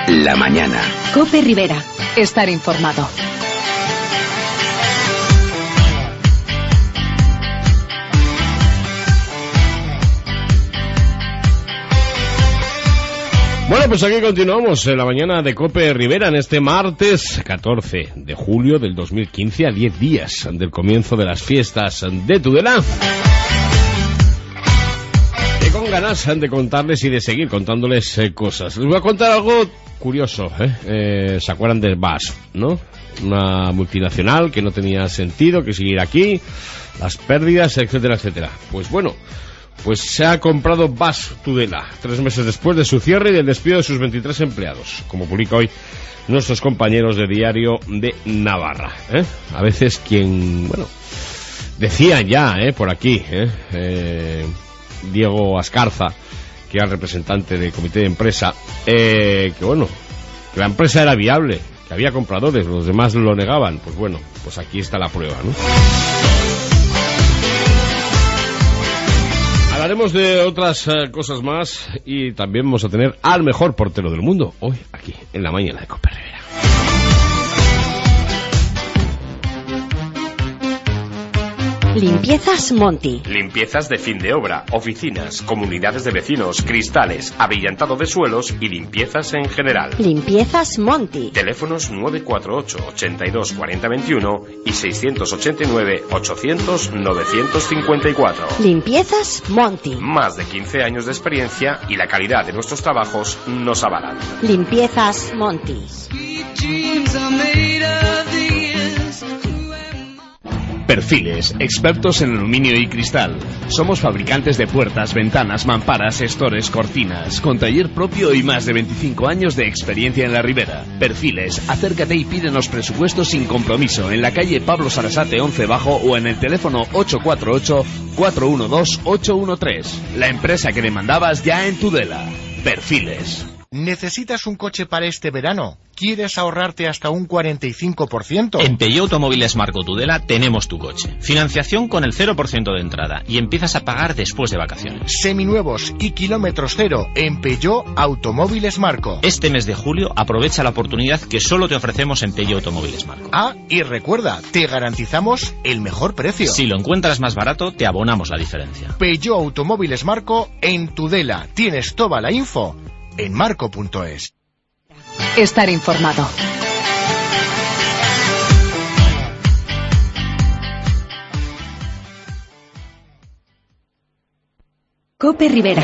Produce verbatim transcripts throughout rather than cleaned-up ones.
La mañana. COPE Rivera. Estar informado. Bueno, pues aquí continuamos en la mañana de COPE Rivera en este martes catorce de julio del dos mil quince, a diez días del comienzo de las fiestas de Tudela. Y con ganas de contarles y de seguir contándoles eh, cosas. Les voy a contar algo curioso, ¿eh? Eh, ¿Se acuerdan del B A S F, no? Una multinacional que no tenía sentido que seguir aquí, las pérdidas, etcétera, etcétera. Pues bueno, pues se ha comprado B A S F Tudela, tres meses después de su cierre y del despido de sus veintitrés empleados, como publica hoy nuestros compañeros de Diario de Navarra, ¿eh? A veces quien, bueno, decían ya, ¿eh? Por aquí, ¿eh? Eh, Diego Ascarza, que era el representante del comité de empresa, eh, que bueno, que la empresa era viable, que había compradores, los demás lo negaban. Pues bueno, pues aquí está la prueba, ¿no? Hablaremos de otras eh, cosas más y también vamos a tener al mejor portero del mundo hoy aquí en la mañana de COPE Rivera. Limpiezas Monti. Limpiezas de fin de obra, oficinas, comunidades de vecinos, cristales, abrillantado de suelos y limpiezas en general. Limpiezas Monti. Teléfonos nueve cuatro ocho, ochenta y dos, cuarenta, veintiuno y seiscientos ochenta y nueve, ochocientos, novecientos cincuenta y cuatro. Limpiezas Monti. Más de quince años de experiencia y la calidad de nuestros trabajos nos avalan. Limpiezas Monti. Perfiles, expertos en aluminio y cristal. Somos fabricantes de puertas, ventanas, mamparas, estores, cortinas, con taller propio y más de veinticinco años de experiencia en la Ribera. Perfiles, acércate y pídenos presupuestos sin compromiso en la calle Pablo Sarasate once Bajo o en el teléfono ocho cuatro ocho, cuatro uno dos, ocho uno tres. La empresa que demandabas ya en Tudela. Perfiles. ¿Necesitas un coche para este verano? ¿Quieres ahorrarte hasta un cuarenta y cinco por ciento? En Peugeot Automóviles Marco Tudela tenemos tu coche. Financiación con el cero por ciento de entrada y empiezas a pagar después de vacaciones. Seminuevos y kilómetros cero en Peugeot Automóviles Marco. Este mes de julio aprovecha la oportunidad que solo te ofrecemos en Peugeot Automóviles Marco. Ah, y recuerda, te garantizamos el mejor precio. Si lo encuentras más barato, te abonamos la diferencia. Peugeot Automóviles Marco en Tudela. Tienes toda la info en marco punto es. Estar informado. COPE Rivera.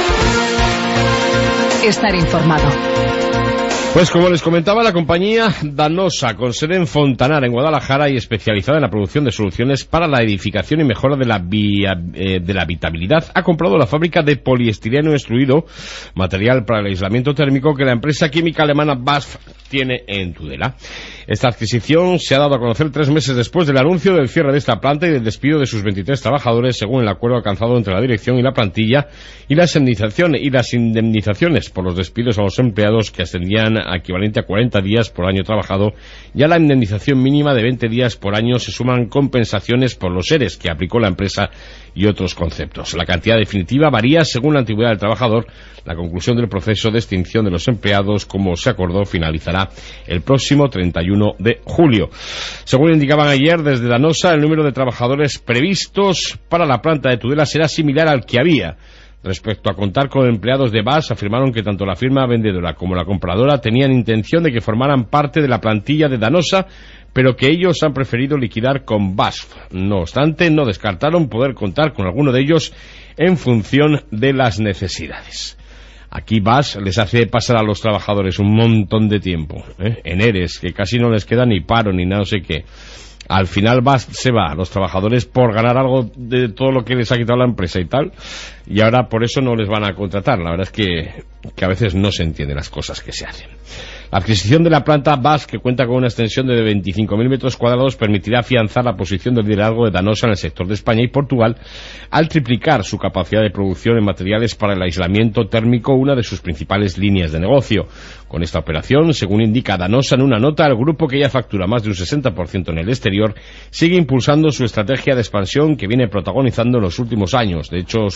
Estar informado. Pues como les comentaba, la compañía Danosa, con sede en Fontanara, en Guadalajara, y especializada en la producción de soluciones para la edificación y mejora de la, via, eh, de la habitabilidad, ha comprado la fábrica de poliestireno extruido, material para el aislamiento térmico que la empresa química alemana B A S F tiene en Tudela. Esta adquisición se ha dado a conocer tres meses después del anuncio del cierre de esta planta y del despido de sus veintitrés trabajadores, según el acuerdo alcanzado entre la dirección y la plantilla, y las indemnizaciones, y las indemnizaciones por los despidos a los empleados, que ascendían a equivalente a cuarenta días por año trabajado, y a la indemnización mínima de veinte días por año se suman compensaciones por los ERES que aplicó la empresa y otros conceptos. La cantidad definitiva varía según la antigüedad del trabajador. La conclusión del proceso de extinción de los empleados, como se acordó, finalizará el próximo treinta y uno de julio. Según indicaban ayer desde Danosa, el número de trabajadores previstos para la planta de Tudela será similar al que había. Respecto a contar con empleados de B A S, afirmaron que tanto la firma vendedora como la compradora tenían intención de que formaran parte de la plantilla de Danosa, pero que ellos han preferido liquidar con B A S F. No obstante, no descartaron poder contar con alguno de ellos en función de las necesidades. Aquí B A S les hace pasar a los trabajadores un montón de tiempo, ¿eh? En ERES, que casi no les queda ni paro ni nada, no sé qué. Al final B A S se va a los trabajadores por ganar algo de todo lo que les ha quitado la empresa y tal, y ahora por eso no les van a contratar. La verdad es que, que a veces no se entienden las cosas que se hacen. La adquisición de la planta B A S, que cuenta con una extensión de veinticinco mil metros cuadrados, permitirá afianzar la posición del liderazgo de Danosa en el sector de España y Portugal, al triplicar su capacidad de producción en materiales para el aislamiento térmico, una de sus principales líneas de negocio. Con esta operación, según indica Danosa en una nota, el grupo, que ya factura más de un sesenta por ciento en el exterior, sigue impulsando su estrategia de expansión que viene protagonizando en los últimos años. De hecho, su última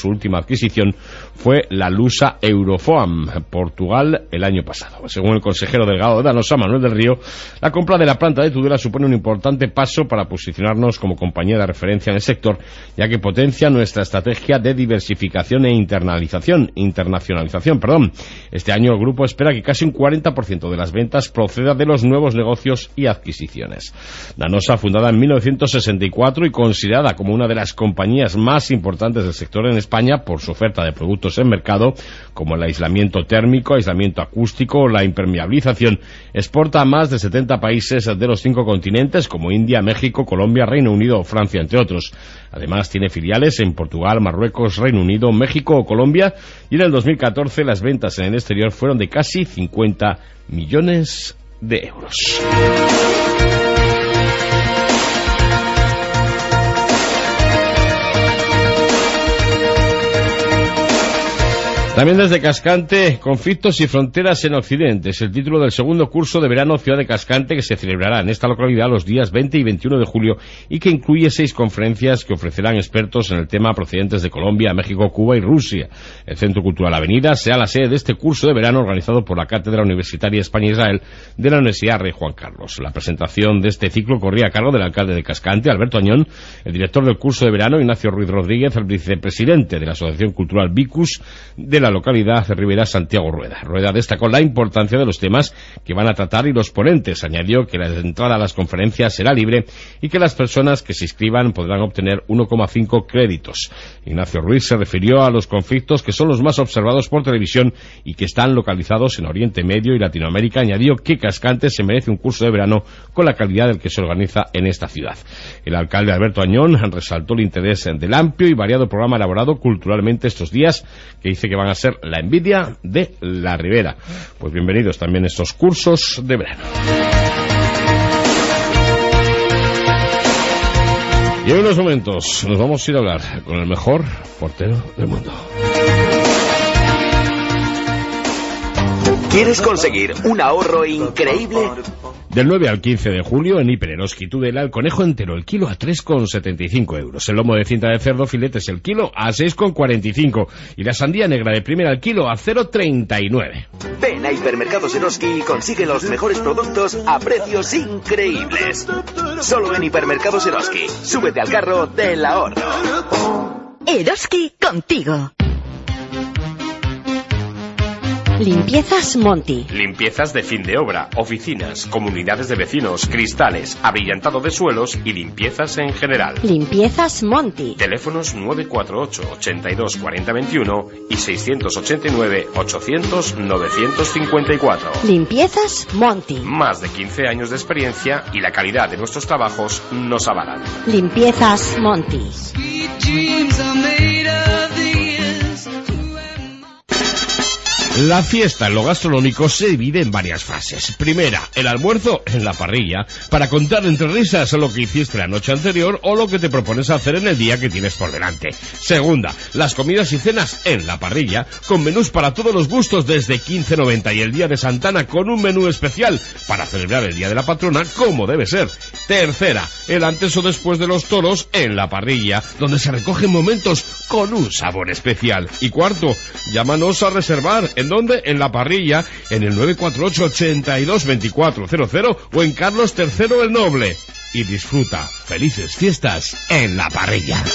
adquisición fue la lusa Eurofoam, Portugal, el año pasado. Según el consejero delegado de Danosa, Manuel del Río, la compra de la planta de Tudela supone un importante paso para posicionarnos como compañía de referencia en el sector, ya que potencia nuestra estrategia de diversificación e internalización, internacionalización. Perdón. Este año el grupo espera que casi un cuarenta por ciento de las ventas proceda de los nuevos negocios y adquisiciones. Danosa, fundada en mil novecientos sesenta y cuatro y considerada como una de las compañías más importantes del sector en España por su oferta de productos en mercado, como el aislamiento térmico, aislamiento acústico o la impermeabilización, exporta a más de setenta países de los cinco continentes, como India, México, Colombia, Reino Unido o Francia, entre otros. Además, tiene filiales en Portugal, Marruecos, Reino Unido, México o Colombia, y en el dos mil catorce las ventas en el exterior fueron de casi cincuenta millones de euros. También desde Cascante, conflictos y fronteras en Occidente. Es el título del segundo curso de verano Ciudad de Cascante, que se celebrará en esta localidad los días veinte y veintiuno de julio y que incluye seis conferencias que ofrecerán expertos en el tema procedentes de Colombia, México, Cuba y Rusia. El Centro Cultural Avenida será la sede de este curso de verano organizado por la Cátedra Universitaria España-Israel de la Universidad Rey Juan Carlos. La presentación de este ciclo corría a cargo del alcalde de Cascante, Alberto Añón, el director del curso de verano, Ignacio Ruiz Rodríguez, el vicepresidente de la Asociación Cultural Vicus de la localidad de Ribera, Santiago Rueda. Rueda destacó la importancia de los temas que van a tratar y los ponentes. Añadió que la entrada a las conferencias será libre y que las personas que se inscriban podrán obtener uno coma cinco créditos. Ignacio Ruiz se refirió a los conflictos que son los más observados por televisión y que están localizados en Oriente Medio y Latinoamérica. Añadió que Cascante se merece un curso de verano con la calidad del que se organiza en esta ciudad. El alcalde Alberto Añón resaltó el interés del amplio y variado programa elaborado culturalmente estos días, que dice que van a ser la envidia de la Ribera. Pues bienvenidos también a estos cursos de verano. Y en unos momentos nos vamos a ir a hablar con el mejor portero del mundo. ¿Quieres conseguir un ahorro increíble? Del nueve al quince de julio, en Hiper Eroski Tudela, el conejo entero, el kilo a tres con setenta y cinco euros. El lomo de cinta de cerdo filetes, el kilo a seis con cuarenta y cinco. Y la sandía negra de primera, el kilo a cero con treinta y nueve. Ven a Hipermercados Eroski y consigue los mejores productos a precios increíbles. Solo en Hipermercados Eroski. Súbete al carro del ahorro. Eroski contigo. Limpiezas Monti. Limpiezas de fin de obra, oficinas, comunidades de vecinos, cristales, abrillantado de suelos y limpiezas en general. Limpiezas Monti. Teléfonos nueve cuatro ocho, ochenta y dos, cuarenta veintiuno y seiscientos ochenta y nueve, ochocientos, novecientos cincuenta y cuatro. Limpiezas Monti. Más de quince años de experiencia y la calidad de nuestros trabajos nos avalan. Limpiezas Monti. La fiesta en lo gastronómico se divide en varias fases. Primera, el almuerzo en la parrilla, para contar entre risas lo que hiciste la noche anterior o lo que te propones hacer en el día que tienes por delante. Segunda, las comidas y cenas en la parrilla, con menús para todos los gustos desde quince noventa y el día de Santana con un menú especial para celebrar el día de la patrona como debe ser. Tercera, el antes o después de los toros en la parrilla, donde se recogen momentos con un sabor especial. Y cuarto, llámanos a reservar. ¿En dónde? En la parrilla, en el nueve cuatro ocho, ochenta y dos, veinticuatro cero cero o en Carlos tercero el Noble. Y disfruta felices fiestas en la parrilla.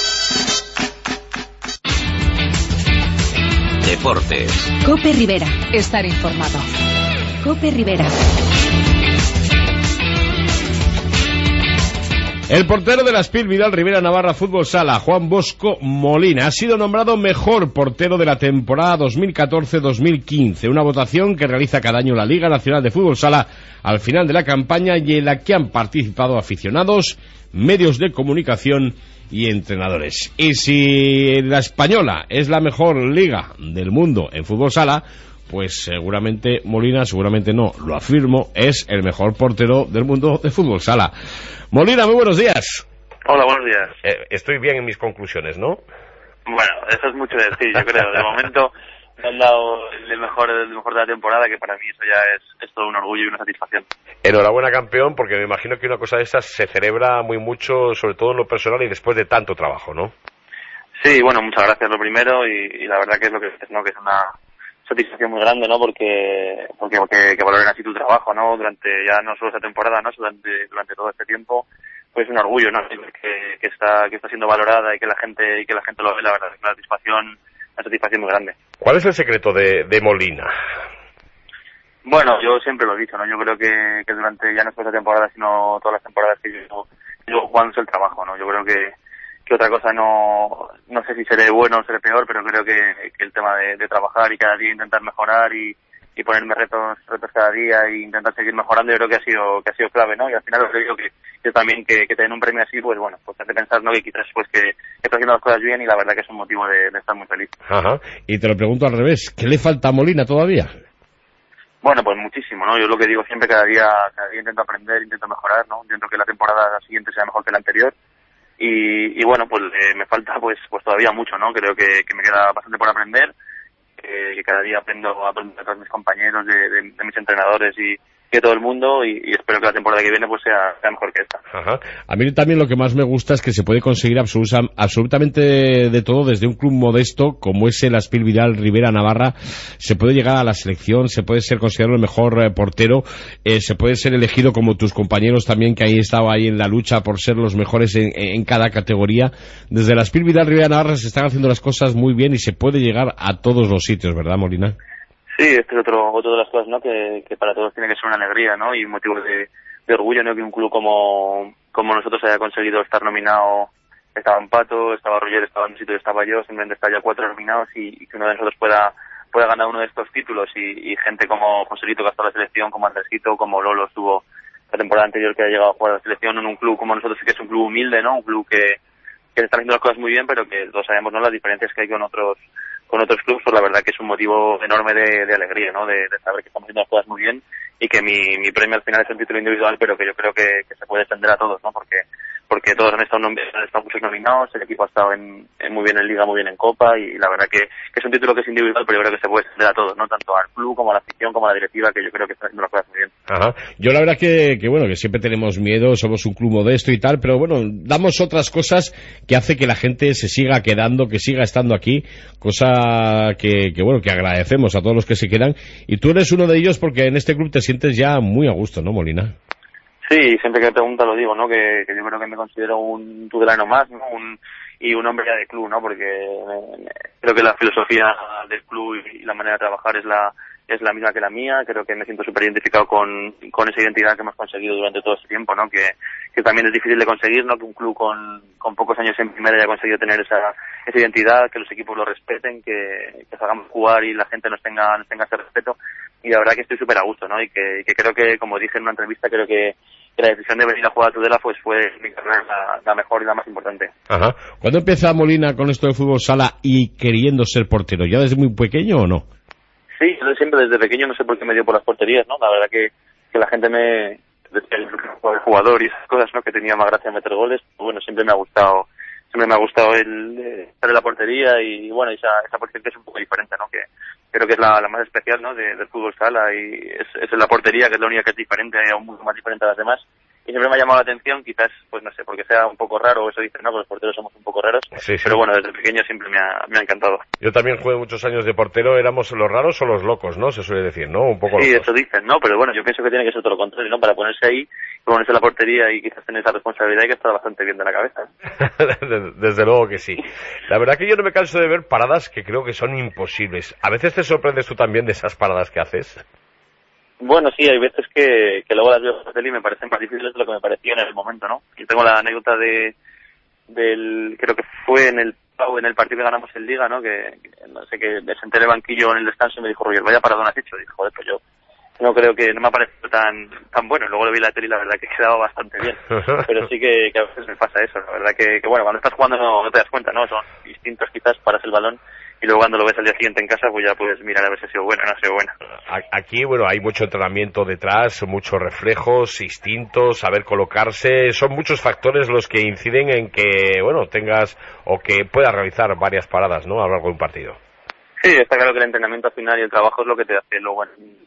Deportes. Cope Rivera. Estar informado. Cope Rivera. El portero de la Spil Vidal Rivera Navarra Fútbol Sala, Juan Bosco Molina, ha sido nombrado mejor portero de la temporada dos mil catorce dos mil quince, una votación que realiza cada año la Liga Nacional de Fútbol Sala al final de la campaña y en la que han participado aficionados, medios de comunicación y entrenadores. Y si la española es la mejor liga del mundo en fútbol sala, pues seguramente Molina, seguramente no, lo afirmo, es el mejor portero del mundo de fútbol sala. Molina, muy buenos días. Hola, buenos días. Eh, estoy bien en mis conclusiones, ¿no? Bueno, eso es mucho decir, yo creo. De momento me han dado el mejor, el mejor de la temporada, que para mí eso ya es, es todo un orgullo y una satisfacción. Enhorabuena, campeón, porque me imagino que una cosa de estas se celebra muy mucho, sobre todo en lo personal y después de tanto trabajo, ¿no? Sí, bueno, muchas gracias lo primero y, y la verdad que es lo que dices, ¿no? Que es una satisfacción muy grande, ¿no? Porque porque, porque que valoren así tu trabajo, ¿no? Durante ya no solo esta temporada, ¿no? Durante, durante todo este tiempo, pues es un orgullo, ¿no? Que, que está que está siendo valorada y que la gente y que la gente lo ve, la verdad es una satisfacción, una satisfacción muy grande. ¿Cuál es el secreto de, de Molina? Bueno, yo siempre lo he dicho, ¿no? Yo creo que, que durante ya no solo esta temporada, sino todas las temporadas que yo llevo jugando es el trabajo, ¿no? Yo creo que que otra cosa no no sé si seré bueno o seré peor, pero creo que, que el tema de, de trabajar y cada día intentar mejorar y, y ponerme retos retos cada día e intentar seguir mejorando, yo creo que ha sido que ha sido clave, ¿no? Y al final lo que digo que, que también que, que tener un premio así, pues bueno, pues hace pensar, ¿no? Que quizás pues que, que estoy haciendo las cosas bien y la verdad que es un motivo de, de estar muy feliz. Ajá. Y te lo pregunto al revés, ¿qué le falta a Molina todavía? Bueno, pues muchísimo, ¿no? Yo lo que digo siempre, cada día cada día intento aprender, intento mejorar, ¿no? Intento que la temporada siguiente sea mejor que la anterior. Y, y bueno, pues eh, me falta pues pues todavía mucho, ¿no? Creo que, que me queda bastante por aprender, que, que cada día aprendo, aprendo de todos mis compañeros, de, de, de mis entrenadores y de todo el mundo y, y espero que la temporada que viene pues sea, sea mejor que esta. Ajá. A mí también lo que más me gusta es que se puede conseguir absoluta, absolutamente de todo desde un club modesto como es el Aspil Vidal Rivera Navarra. Se puede llegar a la selección, se puede ser considerado el mejor eh, portero, eh, se puede ser elegido como tus compañeros también que ahí estaba ahí en la lucha por ser los mejores en, en cada categoría. Desde el Aspil Vidal Rivera Navarra se están haciendo las cosas muy bien y se puede llegar a todos los sitios, ¿verdad, Molina? Sí, este es otro, otro de las cosas, ¿no? Que, que para todos tiene que ser una alegría, ¿no? Y un motivo de, de orgullo, ¿no? Que un club como, como nosotros haya conseguido estar nominado. Estaba en Pato, estaba Roger, estaba en un sitio y estaba yo, simplemente está ya cuatro nominados y, y que uno de nosotros pueda pueda ganar uno de estos títulos y, y gente como Joselito que ha estado en la selección, como Andresito, como Lolo estuvo la temporada anterior que ha llegado a jugar a la selección en un club como nosotros, que es un club humilde, ¿no? Un club que, que está haciendo las cosas muy bien, pero que todos sabemos, ¿no? Las diferencias que hay con otros con otros clubes, pues la verdad que es un motivo enorme de, de alegría, ¿no? De, de saber que estamos haciendo las cosas muy bien y que mi, mi premio al final es un título individual, pero que yo creo que, que se puede extender a todos, ¿no? Porque porque todos han estado, han estado muchos nominados, el equipo ha estado en, en muy bien en Liga, muy bien en Copa y la verdad que, que es un título que es individual, pero yo creo que se puede extender a todos, ¿no? Tanto al club como a la afición como a la directiva, que yo creo que están haciendo las cosas muy bien. Ajá. Yo la verdad que, que bueno, que siempre tenemos miedo, somos un club modesto y tal, pero bueno, damos otras cosas que hace que la gente se siga quedando, que siga estando aquí, cosa que, que bueno, que agradecemos a todos los que se quedan y tú eres uno de ellos porque en este club te sientes ya muy a gusto, ¿no, Molina? Sí, siempre que me pregunta lo digo, ¿no? Que, que yo creo que me considero un tudelano más, ¿no? Un, y un hombre ya de club, ¿no? Porque me, me, creo que la filosofía del club y la manera de trabajar es la es la misma que la mía. Creo que me siento súper identificado con, con esa identidad que hemos conseguido durante todo este tiempo, ¿no? Que, que también es difícil de conseguir, ¿no? Que un club con, con pocos años en primera haya conseguido tener esa, esa identidad, que los equipos lo respeten, que, que hagamos jugar y la gente nos tenga, nos tenga ese respeto. Y la verdad que estoy súper a gusto, ¿no? Y que, que creo que, como dije en una entrevista, creo que que la decisión de venir a jugar a Tudela pues fue mi carrera la, la mejor y la más importante. Ajá. ¿Cuándo empieza Molina con esto de fútbol sala y queriendo ser portero? ¿Ya desde muy pequeño o no? Sí, yo siempre desde pequeño no sé por qué me dio por las porterías, ¿no? La verdad que, que la gente me decía el jugador y esas cosas, ¿no? Que tenía más gracia meter goles. Bueno, siempre me ha gustado siempre me ha gustado el eh, estar en la portería y bueno, esa, esa posición que es un poco diferente, ¿no? Que creo que es la, la más especial, ¿no? De, del fútbol sala y es, es en la portería, que es la única que es diferente, un mundo más diferente a las demás. Y siempre me ha llamado la atención, quizás, pues no sé, porque sea un poco raro, eso dicen, ¿no? Que los porteros somos un poco raros. Sí, sí. Pero bueno, desde pequeño siempre me ha, me ha encantado. Yo también jugué muchos años de portero, éramos los raros o los locos, ¿no? Se suele decir, ¿no? Un poco Sí, locos. eso dicen, ¿no? Pero bueno, yo pienso que tiene que ser todo lo contrario, ¿no? Para ponerse ahí, ponerse en la portería y quizás tener esa responsabilidad y que está bastante bien de la cabeza. Desde luego que sí. La verdad que yo no me canso de ver paradas que creo que son imposibles. ¿A veces te sorprendes tú también de esas paradas que haces? Bueno, sí, hay veces que, que luego las veo en tele y me parecen más difíciles de lo que me parecían en el momento, ¿no? Yo tengo la anécdota de del creo que fue en el en el partido que ganamos en Liga, ¿no? Que, que no sé, que me senté en el banquillo en el descanso y me dijo, Roger, vaya paradón has hecho. Y dije, joder, pues yo no creo que, no me ha parecido tan tan bueno. Luego lo vi en la tele y la verdad que quedaba bastante bien. Pero sí que, que a veces me pasa eso, la verdad que, que bueno, cuando estás jugando no, no te das cuenta, ¿no? Son distintos quizás, paras el balón y luego cuando lo ves al día siguiente en casa, pues ya puedes mirar a ver si ha sido buena o no ha sido buena. Aquí, bueno, hay mucho entrenamiento detrás, muchos reflejos, instintos, saber colocarse, son muchos factores los que inciden en que, bueno, tengas o que puedas realizar varias paradas, ¿no? A lo largo de un partido. Sí, está claro que el entrenamiento al final y el trabajo es lo que te hace luego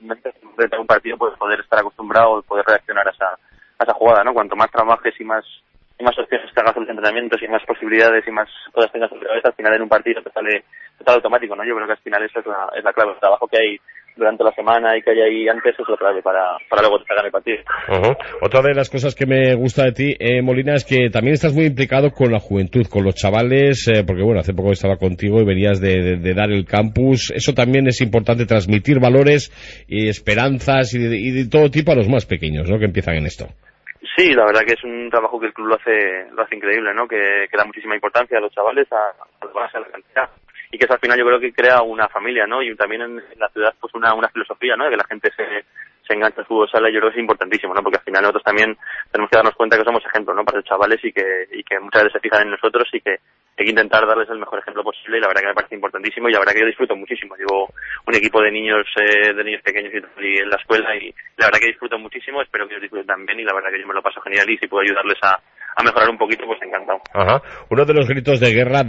en un partido, pues poder estar acostumbrado y poder reaccionar a esa, a esa jugada, ¿no? Cuanto más trabajes y más y más opciones te hagas los entrenamientos y más posibilidades y más cosas tengas en tu cabeza, al final en un partido te sale, te sale automático, ¿no? Yo creo que al final esa es la, es la clave. El trabajo que hay durante la semana y que hay ahí antes es la clave para, para luego sacar el partido. Uh-huh. Otra de las cosas que me gusta de ti, eh, Molina, es que también estás muy implicado con la juventud, con los chavales, eh, porque bueno, hace poco estaba contigo y venías de, de, de dar el campus. Eso también es importante, transmitir valores y esperanzas y de, y de todo tipo a los más pequeños, ¿no?, que empiezan en esto. Sí, la verdad que es un trabajo que el club lo hace, lo hace increíble, ¿no? Que, que da muchísima importancia a los chavales, a, a los base, a la cantidad. Y que eso al final yo creo que crea una familia, ¿no? Y también en, en la ciudad pues una, una filosofía, ¿no? De que la gente se, se engancha al fútbol sala, yo creo que es importantísimo, ¿no? Porque al final nosotros también tenemos que darnos cuenta que somos ejemplo, ¿no? Para los chavales y que, y que muchas veces se fijan en nosotros y que hay que intentar darles el mejor ejemplo posible, y la verdad que me parece importantísimo y la verdad que yo disfruto muchísimo. Llevo un equipo de niños eh, de niños pequeños y, y en la escuela y la verdad que disfruto muchísimo, espero que ellos disfruten también y la verdad que yo me lo paso genial y si puedo ayudarles a, a mejorar un poquito, pues encantado. Ajá. Uno de los gritos de guerra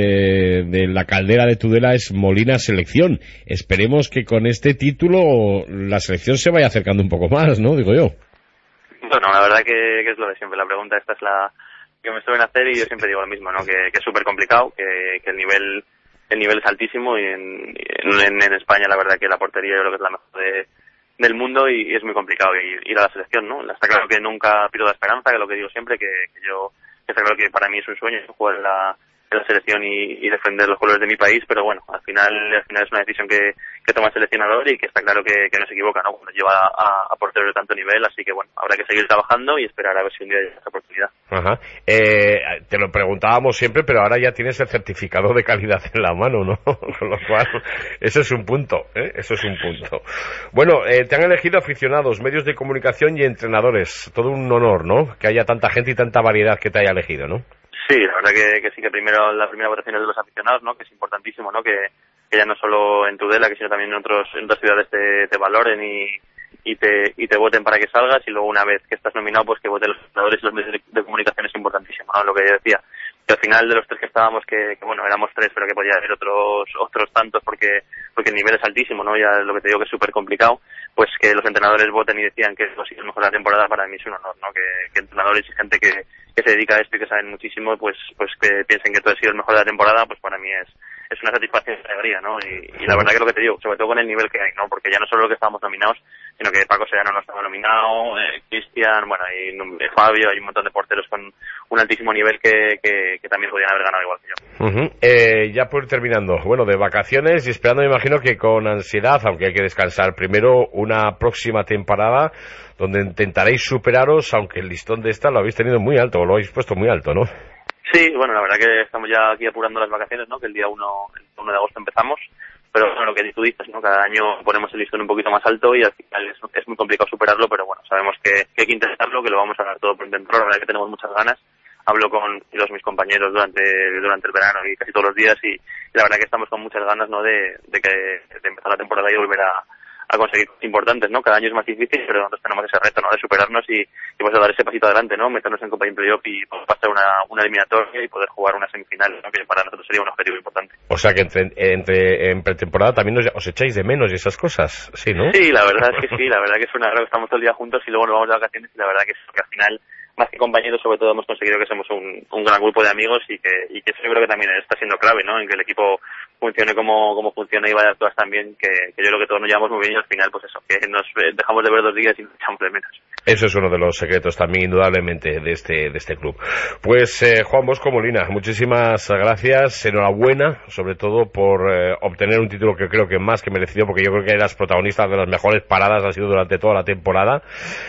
de, de la caldera de Tudela es Molina Selección. Esperemos que con este título la selección se vaya acercando un poco más, ¿no? Digo yo. Bueno, la verdad que, que es lo de siempre. La pregunta esta es la que me suelen hacer y yo siempre digo lo mismo, ¿no? Que, que es súper complicado, que, que el nivel el nivel es altísimo y en, en, en España la verdad que la portería yo creo que es la mejor de, del mundo y, y es muy complicado ir, ir a la selección, ¿no? Está claro que nunca pierdo la esperanza, que es lo que digo siempre, que, que yo que está claro que para mí es un sueño jugar en la, en la selección y, y defender los colores de mi país, pero bueno, al final al final es una decisión que, que toma el seleccionador y que está claro que, que no se equivoca, ¿no? Cuando lleva a, a porteros de tanto nivel, así que bueno, habrá que seguir trabajando y esperar a ver si un día llega esa oportunidad. Ajá. Eh, te lo preguntábamos siempre, pero ahora ya tienes el certificado de calidad en la mano, ¿no? Con lo cual, eso es un punto, ¿eh? Eso es un punto. Bueno, eh, te han elegido aficionados, medios de comunicación y entrenadores. Todo un honor, ¿no? Que haya tanta gente y tanta variedad que te haya elegido, ¿no? Sí, la verdad que, que sí, que primero la primera votación es de los aficionados, ¿no? Que es importantísimo, ¿no? Que, que ya no solo en Tudela, que sino también en otros en otras ciudades te, te valoren y, y te y te voten para que salgas y luego una vez que estás nominado pues que voten los entrenadores y los medios de, de comunicación es importantísimo, ¿no? Lo que yo decía, que al final de los tres que estábamos, que, que bueno, éramos tres, pero que podía haber otros otros tantos porque porque el nivel es altísimo, ¿no? Ya lo que te digo que es súper complicado, pues que los entrenadores voten y decían que eso sí es mejor la temporada, para mí es un honor, ¿no? Que, que entrenadores y gente que, que se dedica a esto y que saben muchísimo, pues pues que piensen que tú has sido el mejor de la temporada, pues para mí es es una satisfacción y alegría, ¿no? Y, y la verdad que lo que te digo, sobre todo con el nivel que hay, ¿no? Porque ya no solo lo que estábamos nominados, sino que Paco Serrano no estaba nominado, eh, Cristian, bueno, y eh, Fabio, hay un montón de porteros con un altísimo nivel que, que, que también podrían haber ganado igual que yo. Uh-huh. Eh, ya por ir terminando, bueno, de vacaciones y esperando, me imagino que con ansiedad, aunque hay que descansar primero, una próxima temporada donde intentaréis superaros, aunque el listón de esta lo habéis tenido muy alto, o lo habéis puesto muy alto, ¿no? Sí, bueno, la verdad que estamos ya aquí apurando las vacaciones, ¿no? Que el día uno, el uno de agosto empezamos, pero bueno, lo que tú dices, ¿no? Cada año ponemos el listón un poquito más alto y al final es, es muy complicado superarlo, pero bueno, sabemos que, que hay que intentarlo, que lo vamos a dar todo por intentarlo, la verdad que tenemos muchas ganas. Hablo con los mis compañeros durante durante el verano y casi todos los días y, y la verdad que estamos con muchas ganas, ¿no? De, de que de empezar la temporada y volver a a conseguir cosas importantes, ¿no? Cada año es más difícil, pero nosotros tenemos ese reto, ¿no? De superarnos y, y pues de dar ese pasito adelante, ¿no? Meternos en Copa y Playoff y pues, pasar una, una eliminatoria y poder jugar una semifinal, ¿no? Que para nosotros sería un objetivo importante. O sea que entre, entre en pretemporada también os, os echáis de menos y esas cosas, ¿sí, no? Sí, la verdad es que sí, la verdad que es una que estamos todo el día juntos y luego nos vamos de vacaciones y la verdad que es que al final, más que compañeros, sobre todo hemos conseguido que somos un, un gran grupo de amigos y que, y que eso yo creo que también está siendo clave, ¿no? En que el equipo funcione como, como funciona y vaya a todas también, que, que yo creo que todos nos llevamos muy bien y al final pues eso, que nos dejamos de ver dos días y nos echamos de menos. Eso es uno de los secretos también indudablemente de este de este club. Pues eh, Juan Bosco Molina, muchísimas gracias, enhorabuena sobre todo por eh, obtener un título que creo que más que merecido, porque yo creo que eras protagonista de las mejores paradas, ha sido durante toda la temporada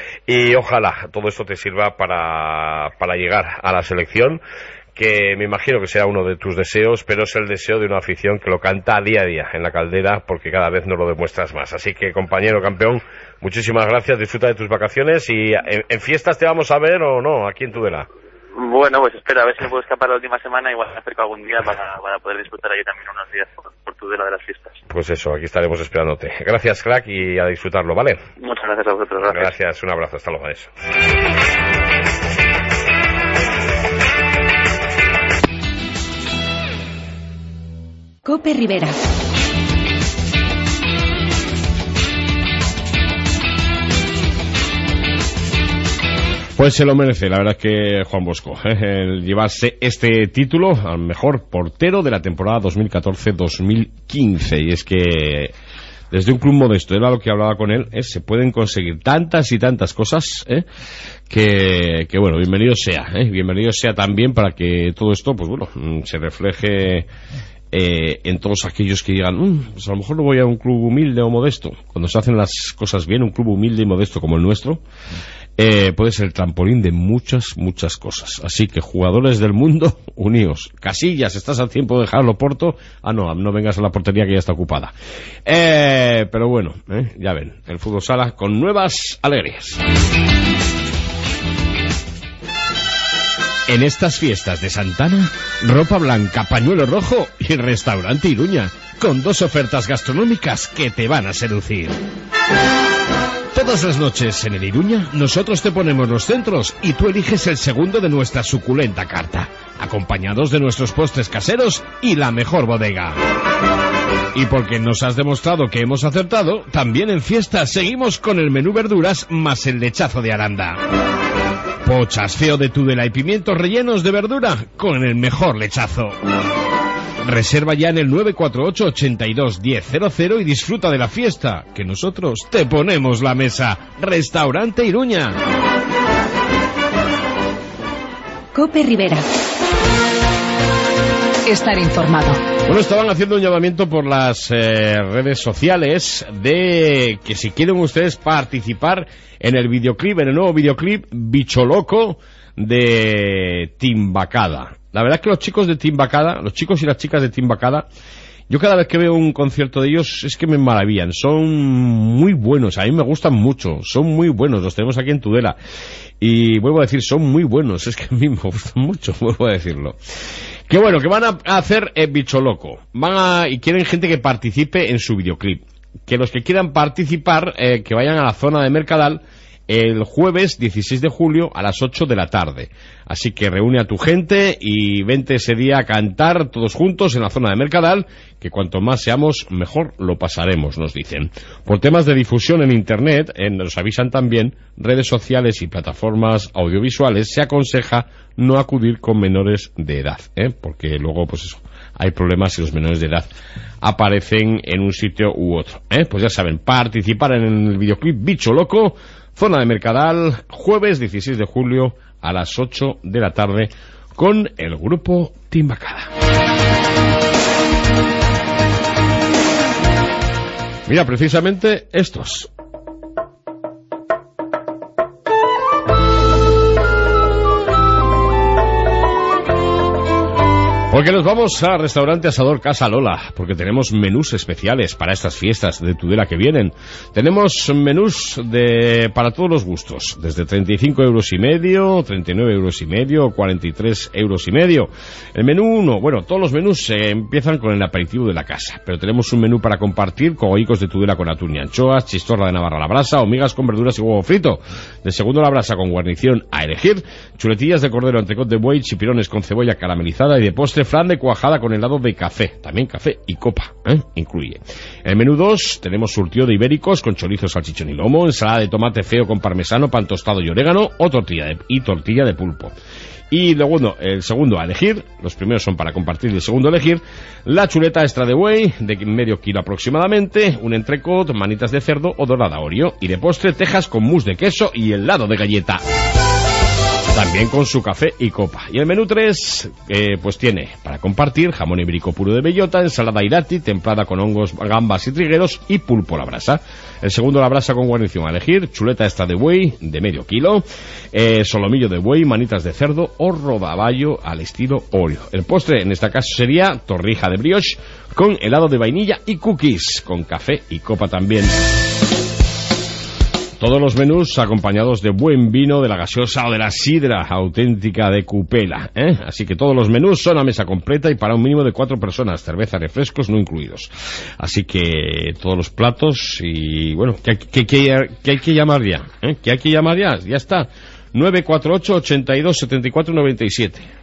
y ojalá todo esto te sirva para, para llegar a la selección, que me imagino que sea uno de tus deseos, pero es el deseo de una afición que lo canta día a día en la Caldera, porque cada vez nos lo demuestras más. Así que, compañero campeón, muchísimas gracias, disfruta de tus vacaciones y en, en fiestas te vamos a ver o no, aquí en Tudela. Bueno, pues espera, a ver si me puedo escapar la última semana, igual me acerco algún día para, para poder disfrutar ahí también unos días por, por Tudela de las fiestas. Pues eso, aquí estaremos esperándote. Gracias, crack, y a disfrutarlo, ¿vale? Muchas gracias a vosotros, gracias. Gracias, un abrazo, hasta luego. Eso. Cope Rivera. Pues se lo merece, la verdad es que Juan Bosco, ¿eh? el llevarse este título al mejor portero de la temporada dos mil catorce dos mil quince. Y es que desde un club modesto, era lo que hablaba con él, ¿eh? se pueden conseguir tantas y tantas cosas, ¿eh? que, que bueno, bienvenido sea, ¿eh? bienvenido sea también para que todo esto, pues bueno, se refleje eh, en todos aquellos que digan, mmm, pues a lo mejor no voy a un club humilde o modesto. Cuando se hacen las cosas bien, un club humilde y modesto como el nuestro, Eh, puede ser el trampolín de muchas, muchas cosas. Así que, jugadores del mundo, uníos. Casillas, estás a tiempo de dejarlo, Porto. Ah, no, no vengas a la portería que ya está ocupada. Eh, pero bueno, eh, ya ven, el fútbol sala con nuevas alegrías. En estas fiestas de Santana, ropa blanca, pañuelo rojo y restaurante Iruña, con dos ofertas gastronómicas que te van a seducir. Todas las noches en el Iruña, nosotros te ponemos los centros y tú eliges el segundo de nuestra suculenta carta, acompañados de nuestros postres caseros y la mejor bodega. Y porque nos has demostrado que hemos acertado, también en fiesta seguimos con el menú verduras más el lechazo de Aranda. Pochas, feo de Tudela y pimientos rellenos de verdura con el mejor lechazo. Reserva ya en el nueve cuatro ocho, ochenta y dos, diez cero cero y disfruta de la fiesta, que nosotros te ponemos la mesa. Restaurante Iruña. Cope Rivera. Estar informado. Bueno, estaban haciendo un llamamiento por las eh, redes sociales de que si quieren ustedes participar en el videoclip, en el nuevo videoclip Bicho Loco de Timbacada. La verdad es que los chicos de Timbacada, los chicos y las chicas de Timbacada, yo cada vez que veo un concierto de ellos es que me maravillan. Son muy buenos, a mí me gustan mucho, son muy buenos, los tenemos aquí en Tudela. Y vuelvo a decir, son muy buenos, es que a mí me gustan mucho, vuelvo a decirlo. Que bueno, que van a hacer eh, Bicho Loco, van a, y quieren gente que participe en su videoclip. Que los que quieran participar, eh, que vayan a la zona de Mercadal el jueves dieciséis de julio a las ocho de la tarde. Así que reúne a tu gente y vente ese día a cantar todos juntos en la zona de Mercadal, que cuanto más seamos, mejor lo pasaremos, nos dicen. Por temas de difusión en Internet, eh, nos avisan también, redes sociales y plataformas audiovisuales, se aconseja no acudir con menores de edad, ¿eh? porque luego, pues eso, hay problemas si los menores de edad aparecen en un sitio u otro, ¿eh? Pues ya saben, participar en el videoclip Bicho Loco, zona de Mercadal, jueves dieciséis de julio a las ocho de la tarde con el grupo Timbacada. Mira, precisamente estos. Porque nos vamos al restaurante Asador Casa Lola, porque tenemos menús especiales para estas fiestas de Tudela que vienen. Tenemos menús de para todos los gustos, desde treinta y cinco euros y medio, treinta y nueve euros y medio, cuarenta y tres euros y medio. El menú uno, bueno, todos los menús eh, empiezan con el aperitivo de la casa, pero tenemos un menú para compartir, cogollicos de Tudela con atún y anchoas, chistorra de Navarra a la brasa, hormigas con verduras y huevo frito. De segundo la brasa con guarnición a elegir, chuletillas de cordero, entrecot de buey, chipirones con cebolla caramelizada y de postre flan de cuajada con helado de café, también café y copa, ¿eh? Incluye. En el menú dos tenemos surtido de ibéricos con chorizo, salchichón y lomo, ensalada de tomate feo con parmesano, pan tostado y orégano o tortilla de, y tortilla de pulpo. Y luego, no, el segundo a elegir, los primeros son para compartir y el segundo a elegir, la chuleta extra de buey de medio kilo aproximadamente, un entrecot, manitas de cerdo o dorada Oreo y de postre tejas con mousse de queso y helado de galleta. También con su café y copa. Y el menú tres, eh, pues tiene para compartir jamón ibérico puro de bellota, ensalada irati, templada con hongos, gambas y trigueros y pulpo a la brasa. El segundo a la brasa con guarnición a elegir, chuleta esta de buey de medio kilo, eh, solomillo de buey, manitas de cerdo o rodaballo al estilo Oreo. El postre en este caso sería torrija de brioche con helado de vainilla y cookies, con café y copa también. Todos los menús acompañados de buen vino, de la gaseosa o de la sidra auténtica de Cupela, ¿eh? Así que todos los menús son a mesa completa y para un mínimo de cuatro personas, cerveza, refrescos no incluidos. Así que todos los platos y bueno, que, que, que, que hay que llamar ya, ¿eh? Que hay que llamar ya, ya está. nueve cuatro ocho, ochenta y dos, setenta y cuatro, noventa y siete.